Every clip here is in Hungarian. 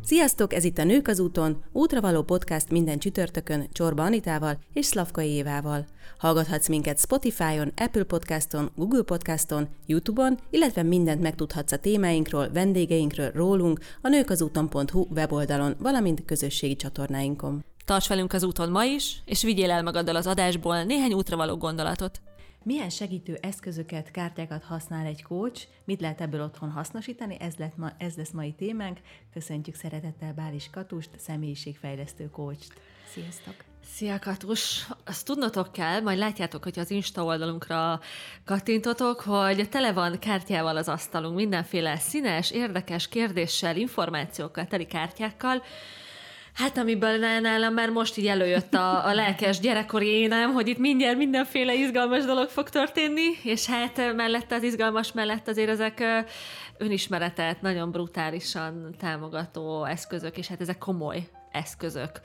Sziasztok, ez itt a Nők az úton, útravaló podcast minden csütörtökön Csorba Anitával és Szlavkai Évával. Hallgathatsz minket Spotify-on, Apple Podcaston, Google Podcaston, YouTube-on, illetve mindent megtudhatsz a témáinkról, vendégeinkről, rólunk a nőkazúton.hu weboldalon, valamint közösségi csatornáinkon. Tarts velünk az úton ma is, és vigyél el magaddal az adásból néhány útravaló gondolatot. Milyen segítő eszközöket, kártyákat használ egy coach, mit lehet ebből otthon hasznosítani, ez lesz mai témánk. Köszöntjük szeretettel Bális Katust, személyiségfejlesztő coacht. Sziasztok! Szia Katus! Azt tudnotok kell, majd látjátok, hogy az Insta oldalunkra kattintotok, hogy tele van kártyával az asztalunk, mindenféle színes, érdekes kérdéssel, információkkal, teli kártyákkal. Hát amiből nálam már most így előjött a lelkes gyerekkori énem, hogy itt mindjárt mindenféle izgalmas dolog fog történni, és hát mellette az izgalmas mellett azért ezek önismeretet nagyon brutálisan támogató eszközök, és hát ezek komoly eszközök.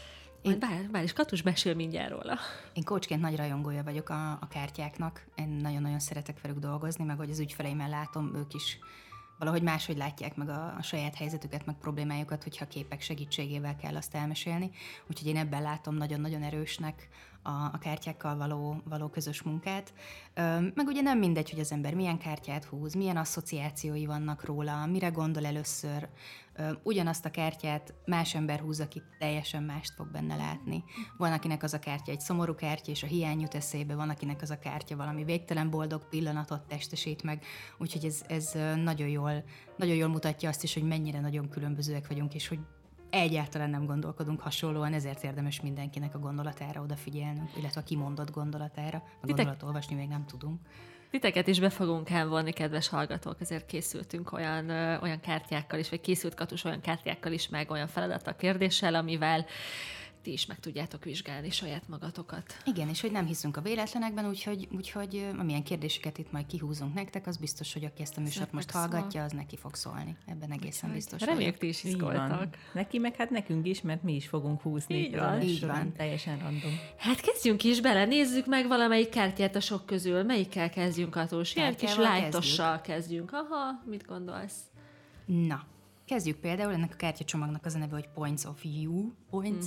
Bár is Katus mesél mindjárt róla. Én coachként nagy rajongója vagyok a kártyáknak. Én nagyon-nagyon szeretek velük dolgozni, meg hogy az ügyfeleimmel látom, ők is valahogy máshogy látják meg a saját helyzetüket, meg problémájukat, hogyha képek segítségével kell azt elmesélni. Úgyhogy én ebben látom nagyon-nagyon erősnek a kártyákkal való közös munkát. Meg ugye nem mindegy, hogy az ember milyen kártyát húz, milyen asszociációi vannak róla, mire gondol először. Ugyanazt a kártyát más ember húz, aki teljesen mást fog benne látni. Van, akinek az a kártya egy szomorú kártya, és a hiány jut eszébe, van, akinek az a kártya valami végtelen boldog pillanatot testesít meg. Úgyhogy ez nagyon jól mutatja azt is, hogy mennyire nagyon különbözőek vagyunk, és hogy egyáltalán nem gondolkodunk hasonlóan, ezért érdemes mindenkinek a gondolatára odafigyelnünk, illetve a kimondott gondolatára. A gondolat olvasni még nem tudunk. Titeket is be fogunk vonni, kedves hallgatók, ezért készültünk olyan kártyákkal is, vagy készült Katus olyan kártyákkal is, meg olyan feladattal, kérdéssel, amivel ti is meg tudjátok vizsgálni saját magatokat. Igen, és hogy nem hiszünk a véletlenekben, úgyhogy amilyen kérdéseket itt majd kihúzunk nektek, az biztos, hogy aki ezt a műsort most hallgatja, az neki fog szólni. Ebben egészen biztos vagyok. Reméljük, ti is izgultak. Neki meg hát nekünk is, mert mi is fogunk húzni. Így van. Teljesen random. Hát kezdjünk is bele, nézzük meg valamelyik kártyát a sok közül. Melyikkel kezdjünk, Katus? Ilyen kis lightossal kezdjünk. Aha, mit gondolsz? Na. Kezdjük például, ennek a kártyacsomagnak az a neve, hogy Points of View. Points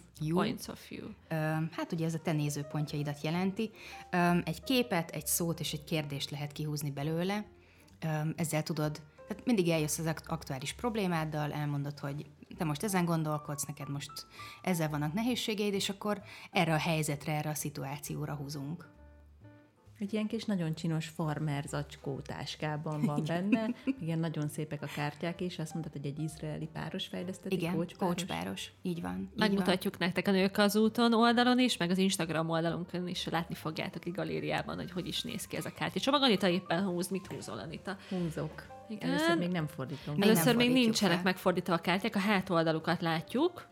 of View. Hát ugye ez a te nézőpontjaidat jelenti. Egy képet, egy szót és egy kérdést lehet kihúzni belőle. Ezzel tudod, tehát mindig eljössz az aktuális problémáddal, elmondod, hogy te most ezen gondolkodsz, neked most ezzel vannak nehézségeid, és akkor erre a helyzetre, erre a szituációra húzunk. Egy ilyen kis nagyon csinos farmer zacskó táskában van benne. Igen, nagyon szépek a kártyák, és azt mondtad, hogy egy izraeli páros fejleszteti. Igen, coachpáros. Így van. Megmutatjuk nektek a Nők az úton oldalon is, meg az Instagram oldalunkon is látni fogjátok a galériában, hogy is néz ki ez a kártyacsomag. Anita éppen húz. Mit húzol, Anita? Húzok. Igen. Először még nem fordítom. Először még nincsenek megfordítva a kártyák, a hátoldalukat látjuk.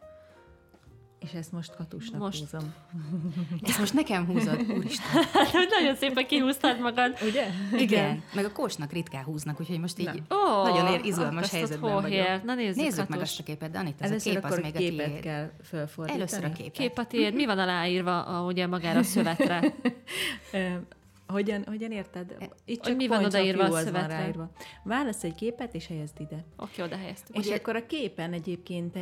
És ezt most Katusnak húzom. Ezt most nekem húzod, úristen. Nagyon szépen kihúztad magad. Ugye? Igen. Meg a coachnak ritkán húznak, úgyhogy most így nagyon izgalmas helyzetben vagyok. Na nézzük meg azt a képet, de Anita, ez a kép az még a tiéd. Képet kell felfordítani. Először a képet. Kép a tiéd. Mi van aláírva ugye magára a szövetre? Hogyan érted? Itt csak mi van odaírva a szövetre? Válasz egy képet, és helyezd ide. Oké, oda helyeztük. És akkor a képen egyébként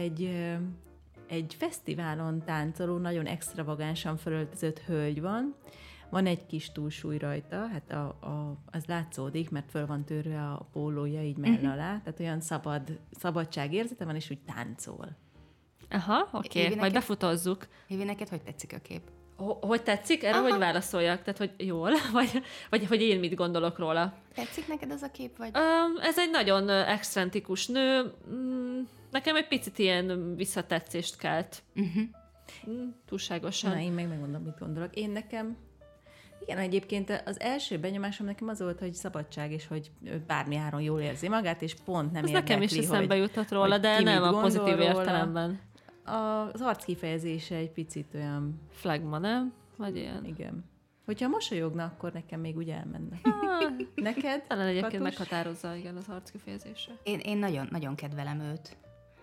egy fesztiválon táncoló, nagyon extravagánsan felöltözött hölgy van. Van egy kis túlsúly rajta, hát az látszódik, mert föl van törve a pólója így mell alá, tehát olyan szabadságérzete van, és úgy táncol. Aha, oké, majd befutozzuk. Évi, neked hogy tetszik a kép? Hogy tetszik? Erre hogy válaszoljak? Tehát, hogy jól? Vagy hogy én mit gondolok róla? Tetszik neked az a kép? Vagy? Ez egy nagyon excentrikus nő. Nekem egy picit ilyen visszatetszést kelt. Túlságosan. Na, én megmondom, mit gondolok. Igen, egyébként az első benyomásom nekem az volt, hogy szabadság, és hogy bármi áron jól érzi magát, és pont nem érdekli, nekem is eszembe jutott róla, de nem a pozitív értelemben. Az arckifejezése egy picit olyan... Flagma, nem? Vagy ilyen? Igen. Hogyha mosolyogna, akkor nekem még úgy elmenne. Neked? Talán egyébként meghatározza, igen, az arckifejezése. Én nagyon, nagyon kedvelem őt,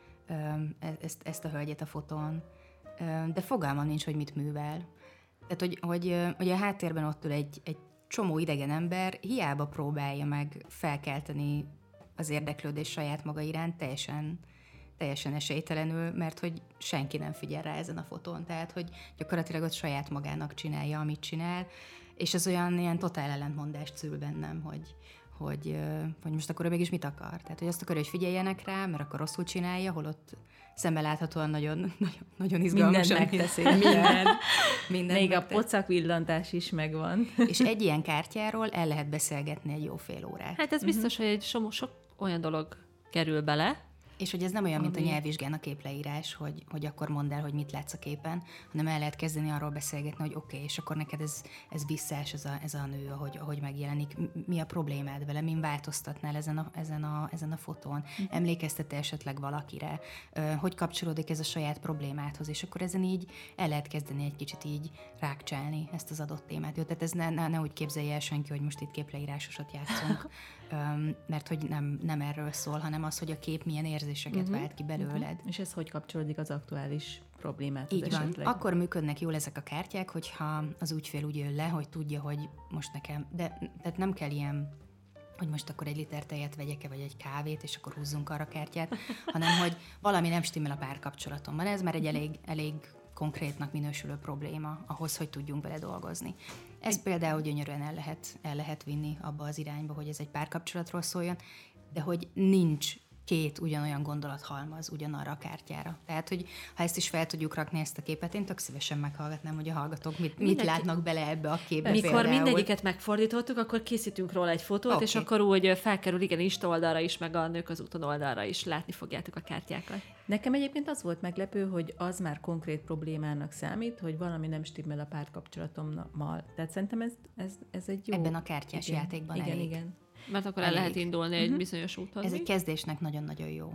ezt a hölgyet a fotón, de fogalmam nincs, hogy mit művel. Tehát, hogy a háttérben ott ül egy csomó idegen ember, hiába próbálja meg felkelteni az érdeklődés saját maga iránt, teljesen esélytelenül, mert hogy senki nem figyel rá ezen a fotón. Tehát, hogy gyakorlatilag ott saját magának csinálja, amit csinál, és ez olyan ilyen totál ellentmondást szül bennem, hogy most akkor ő mégis mit akar. Tehát, hogy azt akarja, hogy figyeljenek rá, mert akkor rosszul csinálja, holott szemmel láthatóan nagyon, nagyon, nagyon izgalmasan. Mindent megteszi, minden. Még a pocakvillantás is megvan. És egy ilyen kártyáról el lehet beszélgetni egy jó fél órát. Hát ez biztos, hogy egy sok olyan dolog kerül bele. És hogy ez nem olyan, mint a nyelvvizsgán a képleírás, hogy akkor mondd el, hogy mit látsz a képen, hanem el lehet kezdeni arról beszélgetni, hogy oké, és akkor neked ez visszás, ez a nő, ahogy megjelenik. Mi a problémád vele? Min változtatnál ezen a fotón? Emlékeztet esetleg valakire? Hogy kapcsolódik ez a saját problémádhoz? És akkor ezen így el lehet kezdeni egy kicsit így rákcsálni ezt az adott témát. Jó, tehát ez ne úgy képzelje el senki, hogy most itt képleírásosat játszunk, mert hogy nem erről szól, hanem az, hogy a kép milyen érzéseket vált ki belőled. És ez hogy kapcsolódik az aktuális problémát? Így van. Akkor működnek jól ezek a kártyák, hogyha az ügyfél úgy jön le, hogy tudja, hogy most nekem, tehát nem kell ilyen, hogy most akkor egy liter tejet vegyek-e, vagy egy kávét, és akkor húzzunk arra kártyát, hanem hogy valami nem stimmel a párkapcsolatomban. Ez már egy elég konkrétnak minősülő probléma ahhoz, hogy tudjunk vele dolgozni. Ez például gyönyörűen el lehet vinni abba az irányba, hogy ez egy párkapcsolatról szóljon, de hogy nincs két ugyanolyan gondolathalmaz ugyanarra a kártyára. Tehát, hogy ha ezt is fel tudjuk rakni, ezt a képet, én tök szívesen meghallgatnám, hogy a hallgatók mit látnak bele ebbe a képbe. Mikor például. mindegyiket megfordítottuk, akkor készítünk róla egy fotót, és akkor úgy felkerül, igen, Insta oldalra is, meg a Nők az úton oldalra is, látni fogjátok a kártyákat. Nekem egyébként az volt meglepő, hogy az már konkrét problémának számít, hogy valami nem stimmel a párkapcsolatommal. Tehát szerintem ez egy jó... Ebben a kártyás játékban elég. Igen. Mert akkor el lehet indulni egy bizonyos úton. Ez egy kezdésnek nagyon-nagyon jó.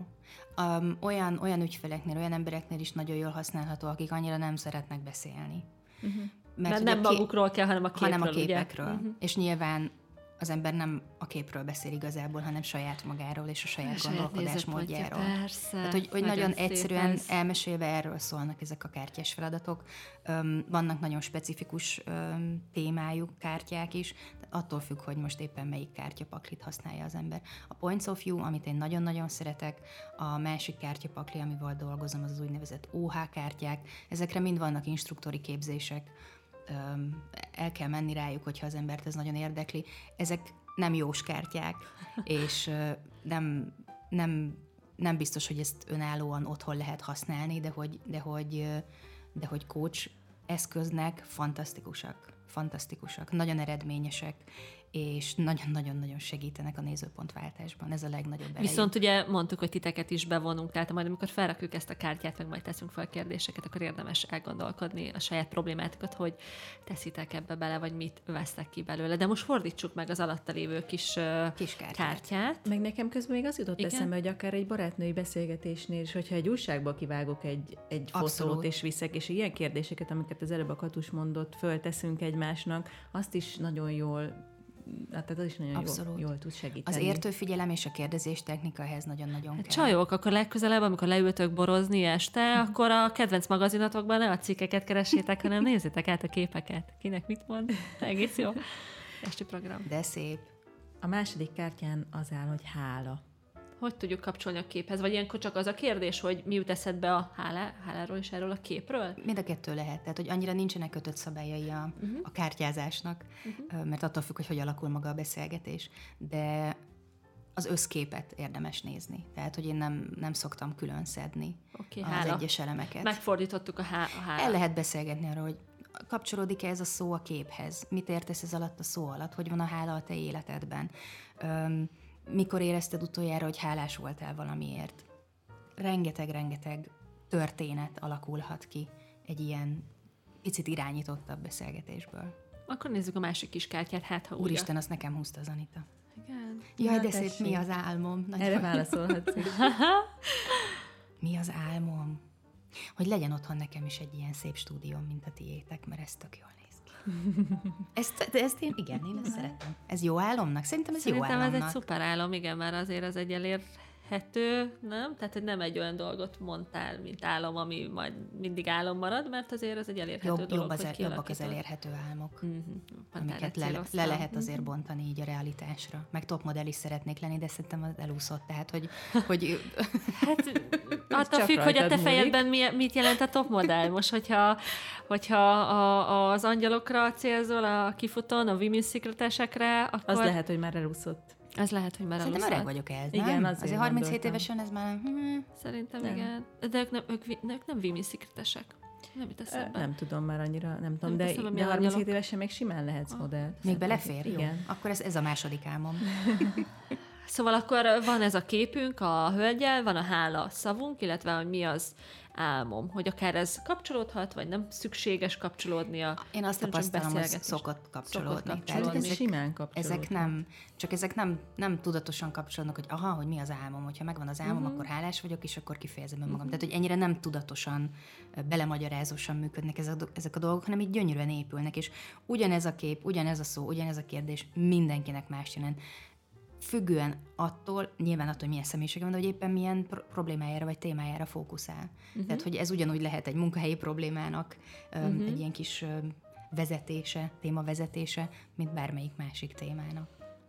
Olyan ügyfeleknél, olyan embereknél is nagyon jól használható, akik annyira nem szeretnek beszélni. Mert nem magukról kell, hanem a képről. Hanem a képekről. És nyilván az ember nem a képről beszél igazából, hanem saját magáról és a saját gondolkodásmódjáról. Persze. Tehát, hogy nagyon egyszerűen elmesélve erről szólnak ezek a kártyás feladatok. Vannak nagyon specifikus témájú kártyák is, attól függ, hogy most éppen melyik kártyapaklit használja az ember. A Points of View, amit én nagyon-nagyon szeretek, a másik kártyapakli, amivel dolgozom, az úgynevezett OH kártyák. Ezekre mind vannak instruktori képzések, el kell menni rájuk, hogyha az embert ez nagyon érdekli. Ezek nem jós kártyák, és nem biztos, hogy ezt önállóan otthon lehet használni, de hogy coach eszköznek fantasztikusak, nagyon eredményesek, és nagyon-nagyon-nagyon segítenek a nézőpontváltásban. Ez a legnagyobb erejű. Viszont ugye mondtuk, hogy titeket is bevonunk, tehát majd amikor felrakjuk ezt a kártyát, meg majd teszünk fel kérdéseket, akkor érdemes elgondolkodni a saját problémátokat, hogy teszitek ebbe bele, vagy mit vesztek ki belőle. De most fordítsuk meg az alatta lévő kis kártyát. Meg nekem közben még az jutott eszembe, hogy akár egy barátnői beszélgetésnél is, hogyha egy újságba kivágok egy fotót, és viszek, és ilyen kérdéseket, amiket az előbb a Katus mondott, fölteszünk egymásnak, azt is nagyon jól tehát az is nagyon jól tud segíteni. Az értőfigyelem és a kérdezés technika ehhez nagyon-nagyon kell. Csajok, akkor legközelebb, amikor leültök borozni este, akkor a kedvenc magazinatokban ne a cikkeket keressétek, hanem nézzétek át a képeket. Kinek mit mond? Egész jó. Esti program. De szép. A második kártyán az áll, hogy hála. Hogy tudjuk kapcsolni a képhez? Vagy ilyenkor csak az a kérdés, hogy mi jut eszedbe a háláról és erről a képről? Mind a kettő lehet. Tehát, hogy annyira nincsenek kötött szabályai a kártyázásnak, mert attól függ, hogy alakul maga a beszélgetés. De az összképet érdemes nézni. Tehát, hogy én nem szoktam külön szedni az egyes elemeket. Megfordítottuk a hálát. El lehet beszélgetni arról, hogy kapcsolódik-e ez a szó a képhez? Mit értesz ez alatt a szó alatt? Hogy van a hála a te életedben? Mikor érezted utoljára, hogy hálás voltál valamiért? Rengeteg történet alakulhat ki egy ilyen picit irányítottabb beszélgetésből. Akkor nézzük a másik kis kártyát, hát ha Úristen, azt nekem húzta az Anita. Igen. Jaj, de szép, mi az álmom? Erre válaszolhatsz. Mi az álmom? Hogy legyen otthon nekem is egy ilyen szép stúdióm, mint a tiétek, mert ez tök jól néz ki. Ezt én ezt szeretem. Ez jó álomnak? Szerintem jó álomnak. Ez egy szuper álom, igen, már azért az egy elérhető elérhető, nem? Tehát, hogy nem egy olyan dolgot mondtál, mint álom, ami majd mindig álom marad, mert azért ez egy elérhető dolog, jobbak az elérhető álmok, amiket le lehet azért bontani így a realitásra. Meg topmodell is szeretnék lenni, de szerintem az elúszott, tehát, hogy hát attól függ, hogy a te fejedben mit jelent a topmodell. Most, hogyha az angyalokra célzol, a kifutón, a Women's Secret-esekre, akkor... Az lehet, hogy már elúszott. Ez lehet, hogy már elúszott. Szerintem öreg vagyok ez, nem? Igen, azért 37 évesen ez már... Szerintem nem. Igen. De ők nem Women's Secret-esek. Nem jut eszembe. Nem tudom már annyira, nem tudom, de 37 évesen még simán lehetsz modell. Még belefér? Igen. Jó. Akkor ez a második álmom. Szóval akkor van ez a képünk a hölgyel, van a hála szavunk, illetve hogy mi az álmom, hogy akár ez kapcsolódhat, vagy nem szükséges kapcsolódnia. Én azt tapasztalom, hogy szokott kapcsolódni. Tehát simán kapcsolódni. Ezek nem tudatosan kapcsolódnak, hogy hogy mi az álmom. Hogyha megvan az álmom, akkor hálás vagyok, és akkor kifejezem magam. Tehát, hogy ennyire nem tudatosan, belemagyarázósan működnek ezek a dolgok, hanem így gyönyörűen épülnek, és ugyanez a kép, ugyanez a szó, ugyanez a kérdés mindenkinek más jelent. Függően nyilván attól, hogy milyen személyisége van, de hogy éppen milyen problémájára vagy témájára fókuszál. Tehát, hogy ez ugyanúgy lehet egy munkahelyi problémának egy ilyen kis vezetése, témavezetése, mint bármelyik másik témának.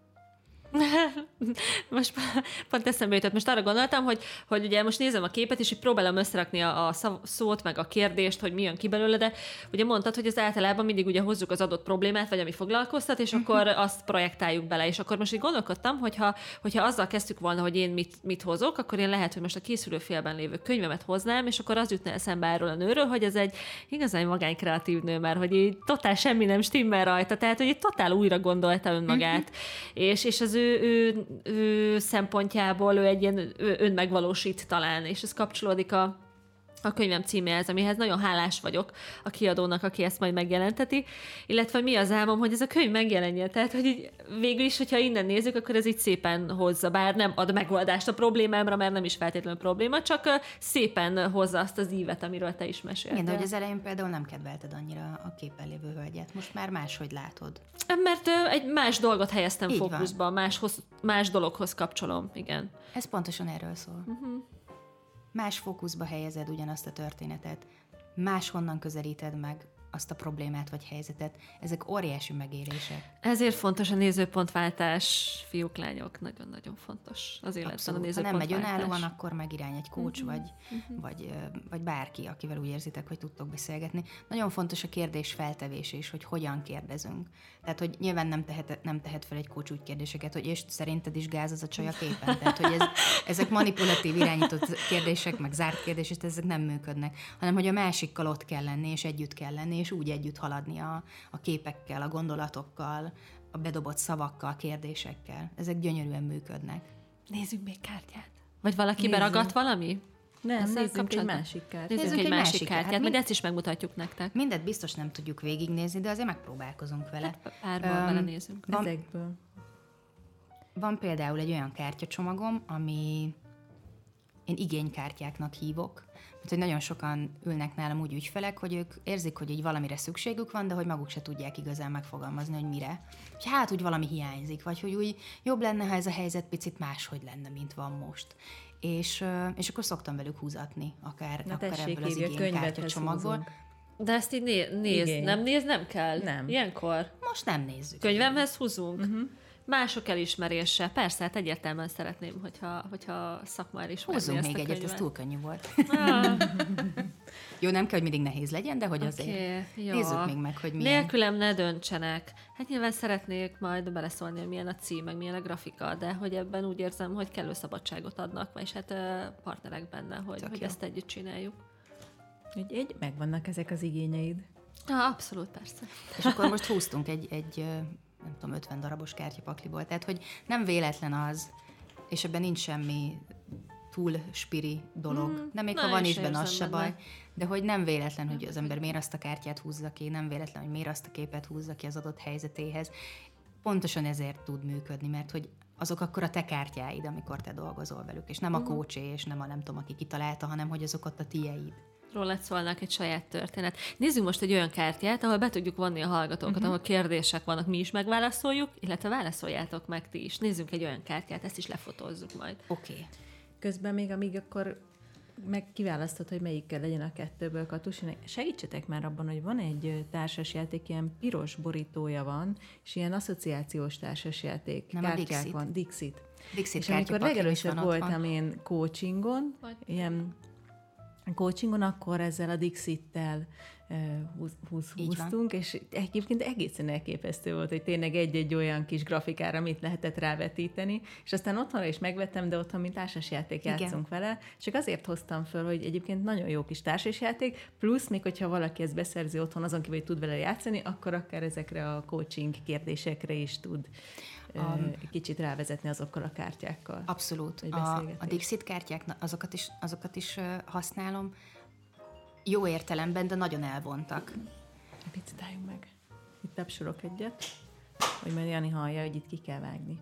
Most pont eszembe jutott. Most arra gondoltam, hogy ugye most nézem a képet, és így próbálom összerakni a szót, meg a kérdést, hogy mi jön ki belőle, de ugye mondtad, hogy az általában mindig ugye hozzuk az adott problémát, vagy ami foglalkoztat, és akkor azt projektáljuk bele. És akkor most így gondolkodtam, hogyha azzal kezdtük volna, hogy én mit hozok, akkor én lehet, hogy most a készülőfélben lévő könyvemet hoznám, és akkor az jutna eszembe erről a nőről, hogy ez egy igazán magány kreatív nő, mert hogy így totál semmi nem stimmel rajta, tehát hogy így totál újra gondolta önmagát. És az ő szempontjából ő egy ilyen önmegvalósít talán, és ez kapcsolódik a könyvem címéhez, amihez nagyon hálás vagyok a kiadónak, aki ezt majd megjelenteti, illetve mi az álmom, hogy ez a könyv megjelenjen. Tehát, hogy így végül is, hogyha innen nézzük, akkor ez így szépen hozza, bár nem ad megoldást a problémámra, mert nem is feltétlenül probléma, csak szépen hozza azt az ívet, amiről te is meséltél. Igen, de hogy az elején például nem kedvelted annyira a képen lévő hölgyet. Most már máshogy látod. Mert egy más dolgot helyeztem így fókuszba, más dologhoz kapcsolom, igen. Ez pontosan erről szól. Más fókuszba helyezed ugyanazt a történetet, máshonnan közelíted meg azt a problémát vagy helyzetet. Ezek óriási megérések. Ezért fontos a nézőpontváltás, fiúk, lányok, nagyon-nagyon fontos az életben a nézőpontváltás. Ha nem megy önállóan, akkor megirány egy coach, vagy bárki, akivel úgy érzitek, hogy tudtok beszélgetni. Nagyon fontos a kérdés feltevés is, hogy hogyan kérdezünk. Tehát, hogy nyilván nem tehet fel egy coach úgy kérdéseket, hogy és szerinted is gáz az a csaj a képen. Tehát, hogy ezek manipulatív irányított kérdések, meg zárt kérdések, ezek nem működnek, hanem hogy a másikkal ott kell lenni, és együtt kell lenni, és úgy együtt haladni a képekkel, a gondolatokkal, a bedobott szavakkal, kérdésekkel. Ezek gyönyörűen működnek. Nézzünk még kártyát. Vagy valaki beragadt valami? Nem, nézzünk egy másik kártyát. Nézzünk egy másik kártyát, majd ezt is megmutatjuk nektek. Mindet biztos nem tudjuk végignézni, de azért megpróbálkozunk vele. Párból belenézünk. Ezekből. Van például egy olyan kártyacsomagom, ami én igénykártyáknak hívok, mert hogy nagyon sokan ülnek nálam úgy ügyfelek, hogy ők érzik, hogy így valamire szükségük van, de hogy maguk se tudják igazán megfogalmazni, hogy mire. Hogy hát úgy valami hiányzik, vagy hogy úgy jobb lenne, ha ez a helyzet picit máshogy lenne, mint van most. És akkor szoktam velük húzatni, akár ebből az igénykártyacsomagból. De ezt így nem kell? Nem. Ilyenkor? Most nem nézzük. Könyvemhez húzunk? Mások elismerése. Persze, hát egyértelműen szeretném, hogyha szakma elismerni ezt a könyvet. Húzzunk még egyet, ez túl könnyű volt. Jó, nem kell, hogy mindig nehéz legyen, de hogy azért nézzük még meg, hogy milyen. Nélkülem ne döntsenek. Hát nyilván szeretnék majd beleszólni, hogy milyen a cím, meg milyen a grafika, de hogy ebben úgy érzem, hogy kellő szabadságot adnak, és hát partnerek benne, hogy ezt együtt csináljuk. Egy megvannak ezek az igényeid. Abszolút, persze. És akkor most húztunk egy nem tudom, 50 darabos kártyapakliból. Tehát, hogy nem véletlen az, és ebben nincs semmi túl spiri dolog. De még ha van is benne, az se baj. De hogy nem véletlen, hogy az ember miért azt a kártyát húzza ki, nem véletlen, hogy miért azt a képet húzza ki az adott helyzetéhez. Pontosan ezért tud működni, mert hogy azok akkor a te kártyáid, amikor te dolgozol velük, és nem a coaché, és nem a nem tudom, aki kitalálta, hanem hogy azok ott a tieid. Rólad szólnak egy saját történet. Nézzünk most egy olyan kártyát, ahol be tudjuk vonni a hallgatókat, ahol kérdések vannak, mi is megválaszoljuk, illetve válaszoljátok meg ti is. Nézzünk egy olyan kártyát, ezt is lefotózzuk majd. Oké. Közben még, amíg akkor meg kiválasztod, hogy melyikkel legyen a kettőből, Katus, segítsetek már abban, hogy van egy társasjáték, ilyen piros borítója van, és ilyen asszociációs társasjáték. Nem kártyák a Dixit. van. Dixit. Dixit és amikor legelőször voltam én coachingon, akkor ezzel a Dixittel húztunk, és egyébként egészen elképesztő volt, hogy tényleg egy-egy olyan kis grafikára mit lehetett rávetíteni, és aztán otthonra is megvettem, de otthon mint társasjáték játszunk vele, csak azért hoztam föl, hogy egyébként nagyon jó kis társasjáték, plusz még hogyha valaki ezt beszerzi otthon, azon kívül, hogy tud vele játszani, akkor akár ezekre a coaching kérdésekre is tud kicsit rávezetni azokkal a kártyákkal. Abszolút. A Dixit kártyák, azokat is használom. Jó értelemben, de nagyon elvontak. Picit álljunk meg. Itt tapsolok egyet, hogy majd Jani hallja, hogy itt ki kell vágni.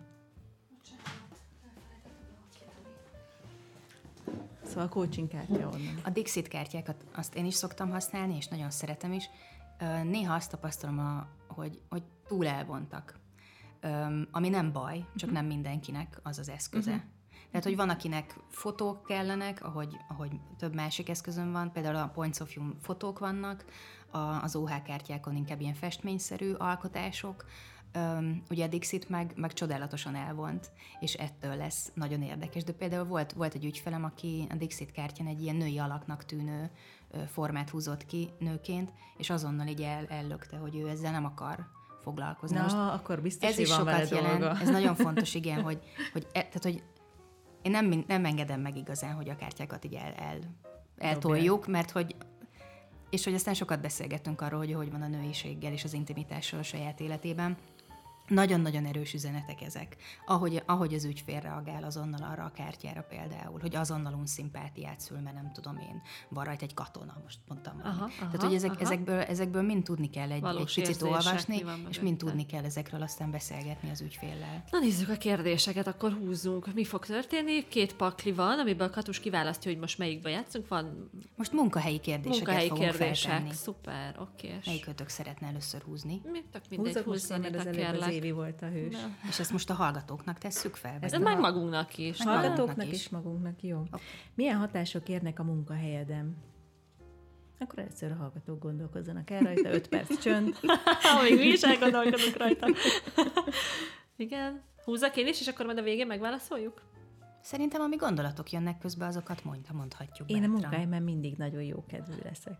Szóval a coaching kártya onnan. A Dixit kártyákat azt én is szoktam használni, és nagyon szeretem is. Néha azt tapasztalom, hogy túl elvontak. Ami nem baj, csak nem mindenkinek az az eszköze. Tehát, hogy van, akinek fotók kellenek, ahogy több másik eszközön van, például a Points of View fotók vannak, az OH kártyákon inkább ilyen festményszerű alkotások, ugye a Dixit meg csodálatosan elvont, és ettől lesz nagyon érdekes. De például volt egy ügyfelem, aki a Dixit kártyán egy ilyen női alaknak tűnő formát húzott ki nőként, és azonnal így ellökte, hogy ő ezzel nem akar foglalkozni. Na, akkor biztos, ez is van sokat jelent. Dolga. Ez nagyon fontos, igen, hogy én nem engedem meg igazán, hogy a kártyákat így eltoljuk, mert hogy aztán sokat beszélgettünk arról, hogy van a nőiséggel és az intimitással a saját életében. Nagyon-nagyon erős üzenetek ezek. Ahogy az ügyfél reagál azonnal arra a kártyára például, hogy azonnal unszimpátiát szül, mert nem tudom én, van rajta egy katona, most mondtam. Tehát, hogy ezekből mind tudni kell egy picit olvasni, és mind tudni kell ezekről aztán beszélgetni az ügyféllel. Na nézzük a kérdéseket, akkor húzzunk. Mi fog történni? 2 pakli van, amiből Katus kiválasztja, hogy most melyikbe játszunk. Van most munkahelyi kérdéseket fogunk feltenni. Szuper, oké. Melyikőtök szeretne először húzni? Tök mindegy, húzzanitak kérlek. Évi volt a hős. Na. És ezt most a hallgatóknak tesszük fel? Ez meg magunknak is. Hallgatóknak is magunknak, jó. Okay. Milyen hatások érnek a munkahelyeden? Akkor először a hallgatók gondolkozzanak el rajta, 5 perc csönd. Amíg mi is elgondolkodunk rajta. Igen. Húzzak én is, és akkor majd a végén megválaszoljuk? Szerintem, ami gondolatok jönnek közben, azokat mondhatjuk. Én a munkahelyemen mindig nagyon jó kedvű leszek.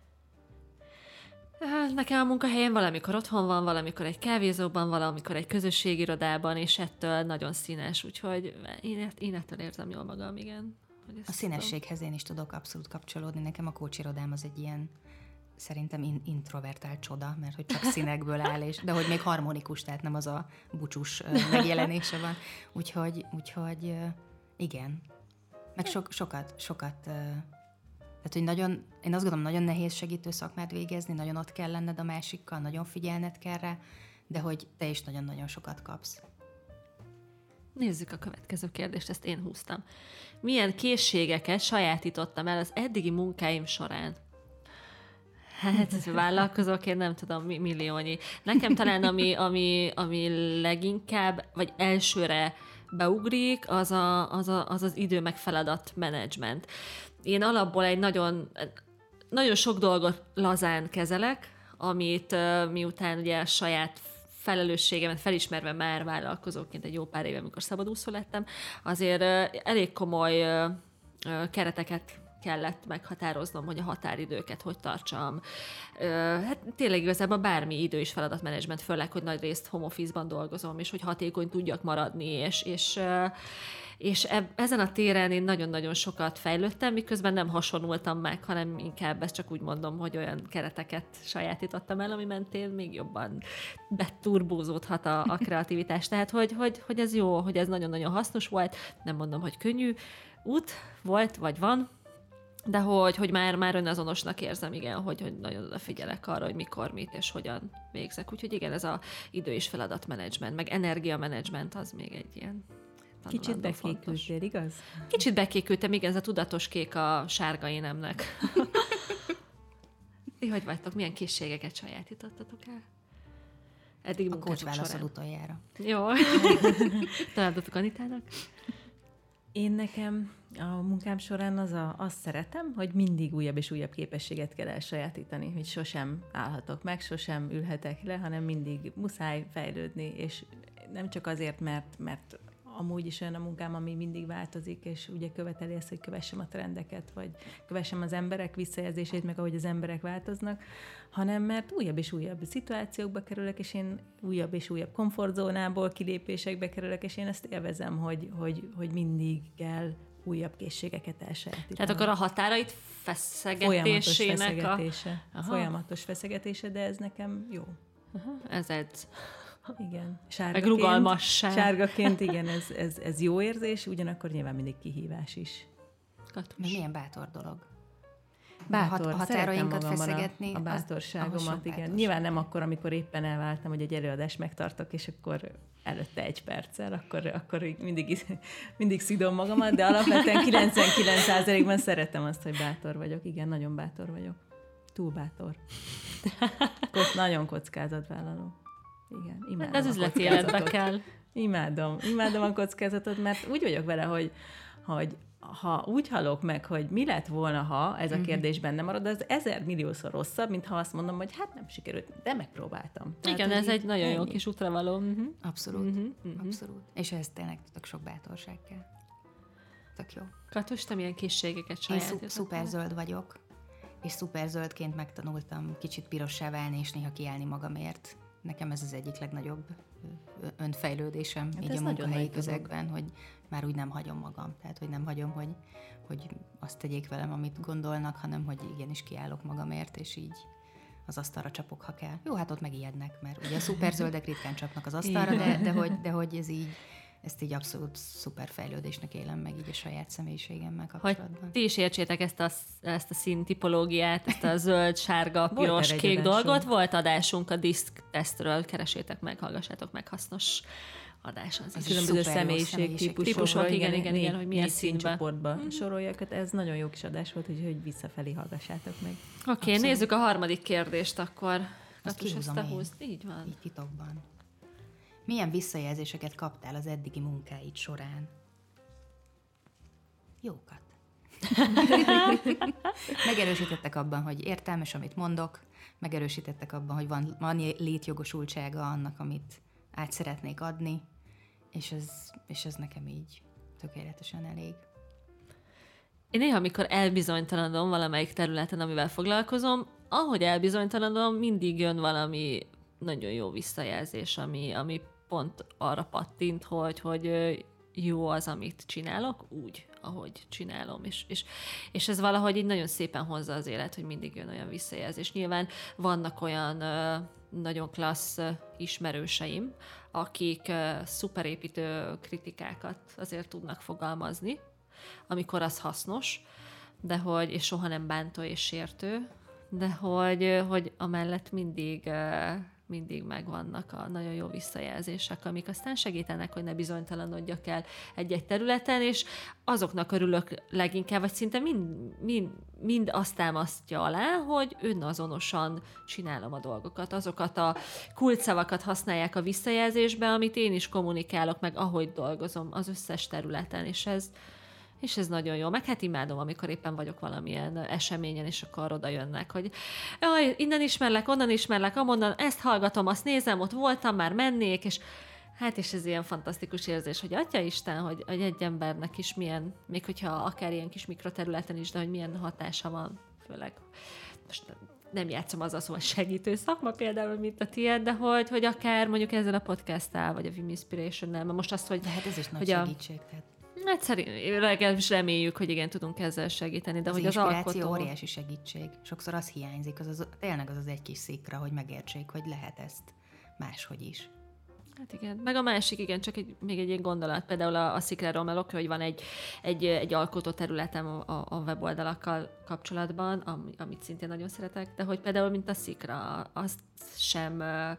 Nekem a munkahelyen valamikor otthon van, valamikor egy kávézóban, valamikor egy közösségirodában, és ettől nagyon színes, úgyhogy én ettől érzem jól magam, igen. A színességhez én is tudok abszolút kapcsolódni. Nekem a coachirodám az egy ilyen, szerintem introvertált csoda, mert hogy csak színekből áll, de hogy még harmonikus, tehát nem az a bucsus megjelenése van. Úgyhogy igen. Meg sokat tehát, hogy én azt gondolom, nagyon nehéz segítő szakmát végezni, nagyon ott kell lenned a másikkal, nagyon figyelned kell rá, de hogy te is nagyon-nagyon sokat kapsz. Nézzük a következő kérdést, ezt én húztam. Milyen készségeket sajátítottam el az eddigi munkáim során? Hát, vállalkozók, én nem tudom, milliónyi. Nekem talán ami leginkább, vagy elsőre beugrik, az idő meg feladat menedzsment. Én alapból egy nagyon sok dolgot lazán kezelek, amit miután ugye a saját felelősségemet felismerve már vállalkozóként egy jó pár éve, amikor szabadúszó lettem, azért elég komoly kereteket kellett meghatároznom, hogy a határidőket hogy tartsam. Hát tényleg igazából bármi idő és feladatmenedzsment, főleg, hogy nagy részt home office-ban dolgozom, és hogy hatékony tudjak maradni, és ezen a téren én nagyon-nagyon sokat fejlődtem, miközben nem hasonultam meg, hanem inkább ezt csak úgy mondom, hogy olyan kereteket sajátítottam el, ami mentén még jobban beturbózódhat a kreativitás. Tehát, hogy ez jó, hogy ez nagyon-nagyon hasznos volt, nem mondom, hogy könnyű út volt, vagy van, de hogy már önazonosnak érzem, igen, hogy nagyon odafigyelek arra, hogy mikor, mit és hogyan végzek. Úgyhogy igen, ez az idő- és feladatmenedzsment, meg energiamenedzsment az még egy ilyen kicsit bekékültél, igaz? Kicsit bekékültem, igen, ez a tudatos kék a sárga énemnek. Ti hogy vagytok? Milyen készségeket sajátítottatok el? Eddig a coach válaszol utoljára. Jó. Találtatok Anitának? Én nekem a munkám során azt szeretem, hogy mindig újabb és újabb képességet kell elsajátítani, hogy sosem állhatok meg, sosem ülhetek le, hanem mindig muszáj fejlődni, és nem csak azért, mert amúgy is olyan a munkám, ami mindig változik, és ugye követeli ezt, hogy kövessem a trendeket, vagy kövessem az emberek visszajelzését, meg ahogy az emberek változnak, hanem mert újabb és újabb szituációkba kerülök, és én újabb és újabb komfortzónából kilépésekbe kerülök, és én ezt élvezem, hogy mindig kell újabb készségeket elsajátítani. Tehát akkor a határait feszegetésének Folyamatos feszegetése, de ez nekem jó. Ez edz. Igen. Meg rugalmasság. Sárgaként, igen, ez jó érzés, ugyanakkor nyilván mindig kihívás is. Milyen bátor dolog. Bátor, a határainkat feszegetni. A bátorságomat, igen. Nyilván nem akkor, amikor éppen elváltam, hogy egy előadást megtartok, és akkor előtte 1 perccel, akkor mindig szidom magamat, de alapvetően 99%-ban szeretem azt, hogy bátor vagyok. Igen, nagyon bátor vagyok. Túl bátor. Nagyon kockázatvállaló. Igen, imádom. De az üzleti életbe kell. Imádom a kockázatot, mert úgy vagyok vele, hogy ha úgy hallok meg, hogy mi lett volna, ha ez a kérdés benne marad, az 1000 milliószor rosszabb, mint ha azt mondom, hogy hát nem sikerült, de megpróbáltam. Tehát, igen, ez egy nagyon jó kis útravaló. Abszolút. Abszolút. És ez tényleg tök sok bátorság kell. Tök jó. Katus, te milyen készségeket sajátítottál? Én szuperzöld vagyok, és szuperzöldként megtanultam kicsit pirossá válni, és néha kiállni magamért. Nekem ez az egyik legnagyobb önfejlődésem így a munkahelyi közegben, hogy már úgy nem hagyom magam. Tehát, hogy nem hagyom, hogy azt tegyék velem, amit gondolnak, hanem, hogy igenis kiállok magamért, és így az asztalra csapok, ha kell. Jó, hát ott megijednek, mert ugye a szuperzöldek ritkán csapnak az asztalra, de hogy ez így, ezt így abszolút szuper fejlődésnek élem meg így a saját személyiségemmel kapcsolatban. Hogy ti is értsétek ezt a színtipológiát, ezt a zöld, sárga, piros, kék dolgot. Volt adásunk a diszk tesztről, keresétek meg, hallgassátok meg, hasznos adás az is. Különböző személyiségtípusok, igen, hogy milyen színcsoportba sorolják. Ez nagyon jó kis adás volt, hogy visszafelé hallgassátok meg. Oké, nézzük a harmadik kérdést akkor. Azt kihúzom én. Így van. Így titokban. Milyen visszajelzéseket kaptál az eddigi munkáid során? Jókat. Megerősítettek abban, hogy értelmes, amit mondok, megerősítettek abban, hogy van létjogosultsága annak, amit át szeretnék adni, és ez nekem így tökéletesen elég. Én néha, amikor elbizonytalanodom valamelyik területen, amivel foglalkozom, ahogy elbizonytalanodom, mindig jön valami nagyon jó visszajelzés, ami pont arra pattint, hogy jó az, amit csinálok, úgy, ahogy csinálom. És ez valahogy így nagyon szépen hozza az élet, hogy mindig jön olyan visszajelzés. Nyilván vannak olyan nagyon klassz ismerőseim, akik szuperépítő kritikákat azért tudnak fogalmazni, amikor az hasznos, és soha nem bántó és sértő, de hogy amellett mindig megvannak a nagyon jó visszajelzések, amik aztán segítenek, hogy ne bizonytalanodjak el egy-egy területen, és azoknak örülök leginkább, vagy szinte mind azt támasztja alá, hogy önazonosan csinálom a dolgokat. Azokat a kulcsszavakat használják a visszajelzésbe, amit én is kommunikálok, meg ahogy dolgozom az összes területen, és ez nagyon jó. Meg hát imádom, amikor éppen vagyok valamilyen eseményen, és akkor oda jönnek, hogy jaj, innen ismerlek, onnan ismerlek, amonnan, ezt hallgatom, azt nézem, ott voltam, már mennék, és ez ilyen fantasztikus érzés, hogy Atyaisten, hogy egy embernek is milyen, még hogyha akár ilyen kis mikroterületen is, de hogy milyen hatása van, főleg most nem játszom azzal, szóval segítő szakma például, mint a tiéd, de hogy akár mondjuk ezzel a podcasttal, vagy a Vim Inspiration-nel, mert most azt, hogy... De hát ez is nagy segítség, tehát. Hát legalábbis reméljük, hogy igen, tudunk ezzel segíteni, de hogy az alkotó... óriási segítség. Sokszor az hiányzik, tényleg az egy kis szikra, hogy megértsék, hogy lehet ezt máshogy is. Hát igen, meg a másik, igen, csak még egy ilyen gondolat, például a szikráról, mert oké, hogy van egy alkotó területem a weboldalakkal kapcsolatban, amit szintén nagyon szeretek, de hogy például, mint a szikra, azt sem...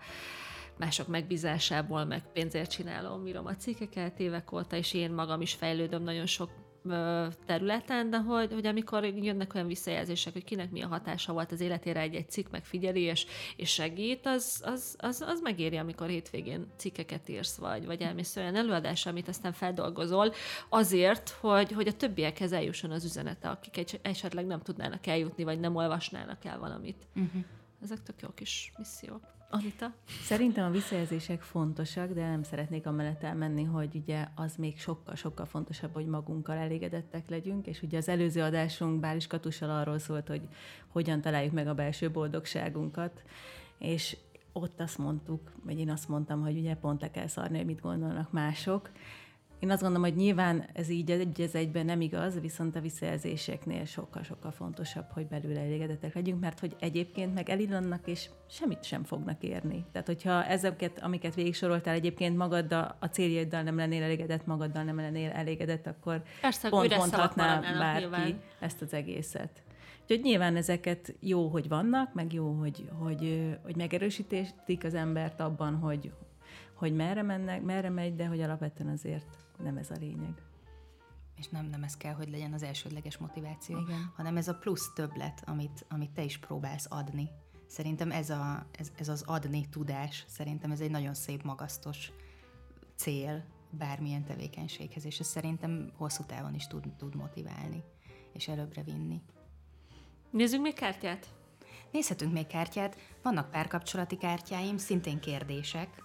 mások megbízásából, meg pénzért csinálom, írom a cikkeket évek óta, és én magam is fejlődöm nagyon sok területen, de hogy amikor jönnek olyan visszajelzések, hogy kinek mi a hatása volt az életére egy cikk, megfigyeli és segít, az megéri, amikor hétvégén cikkeket írsz, vagy elmész olyan előadásra, amit aztán feldolgozol, azért, hogy a többiekhez eljusson az üzenete, akik esetleg nem tudnának eljutni, vagy nem olvasnának el valamit. Ezek tök jó kis missziók. Anita? Szerintem a visszajelzések fontosak, de nem szeretnék amellett elmenni, hogy ugye az még sokkal-sokkal fontosabb, hogy magunkkal elégedettek legyünk, és ugye az előző adásunk Bális Katussal arról szólt, hogy hogyan találjuk meg a belső boldogságunkat, és ott azt mondtuk, vagy én azt mondtam, hogy ugye pont le kell szarni, hogy mit gondolnak mások. Én azt gondolom, hogy nyilván ez így egy egyben nem igaz, viszont a visszajelzéseknél sokkal-sokkal fontosabb, hogy belül elégedettek legyünk, mert hogy egyébként meg elillannak, és semmit sem fognak érni. Tehát, hogyha ezeket, amiket végigsoroltál, egyébként magaddal, a céljaiddal nem lennél elégedett, magaddal nem lennél elégedett, akkor persze, pont mondhatná bárki nyilván ezt az egészet. Úgyhogy nyilván ezeket jó, hogy vannak, meg jó, hogy megerősítik az embert abban, hogy merre megy, de hogy alapvetően azért nem ez a lényeg. És nem ez kell, hogy legyen az elsődleges motiváció, igen, hanem ez a plusz többlet, amit te is próbálsz adni. Szerintem ez az adni tudás, szerintem ez egy nagyon szép, magasztos cél bármilyen tevékenységhez, és ez szerintem hosszú távon is tud motiválni, és előbbre vinni. Nézzünk még kártyát? Nézhetünk még kártyát. Vannak párkapcsolati kártyáim, szintén kérdések.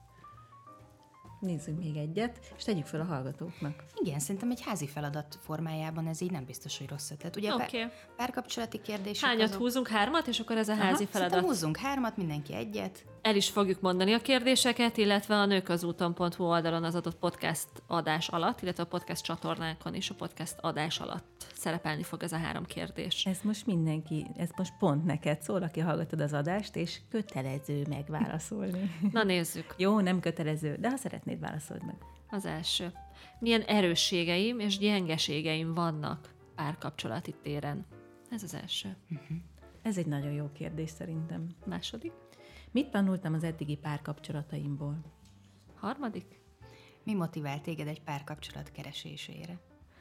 Nézzünk még egyet, és tegyük fel a hallgatóknak. Igen, szerintem egy házi feladat formájában ez így nem biztos, hogy rossz ötlet. Ugye párkapcsolati kérdések hányat húzunk? 3, és akkor ez a házi feladat. Húzzunk 3, mindenki egyet. El is fogjuk mondani a kérdéseket, illetve a nőközúton.hu oldalon az adott podcast adás alatt, illetve a podcast csatornákon is a podcast adás alatt szerepelni fog ez a 3 kérdés. Ez most pont neked szól, aki hallgatod az adást, és kötelező megválaszolni. Na nézzük. Jó, nem kötelező, de ha szeretnéd, válaszold meg. Az első. Milyen erősségeim és gyengeségeim vannak párkapcsolati téren? Ez az első. Ez egy nagyon jó kérdés szerintem. Második. Mit tanultam az eddigi párkapcsolataimból? Harmadik. Mi motivál téged egy párkapcsolat keresésére?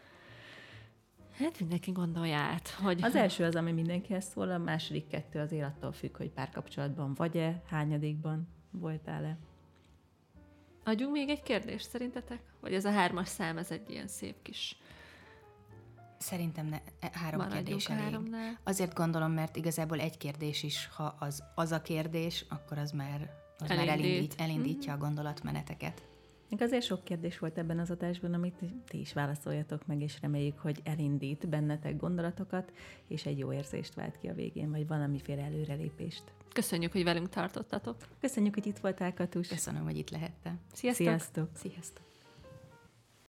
Hát mindenki gondolja át, hogy... Az első az, ami mindenkihez szól, a második 2 az attól függ, hogy párkapcsolatban vagy-e, hányadikban voltál-e. Adjunk még egy kérdést szerintetek? Vagy ez a 3-as szám, ez egy ilyen szép kis... Szerintem 3 kérdés elég. 3-nál. Azért gondolom, mert igazából egy kérdés is, ha az a kérdés, akkor az már elindítja a gondolatmeneteket. Még azért sok kérdés volt ebben az adásban, amit ti is válaszoljatok meg, és reméljük, hogy elindít bennetek gondolatokat, és egy jó érzést vált ki a végén, vagy valamiféle előrelépést. Köszönjük, hogy velünk tartottatok. Köszönjük, hogy itt voltál, Katus. Köszönöm, hogy itt lehettem. Sziasztok! Sziasztok! Sziasztok!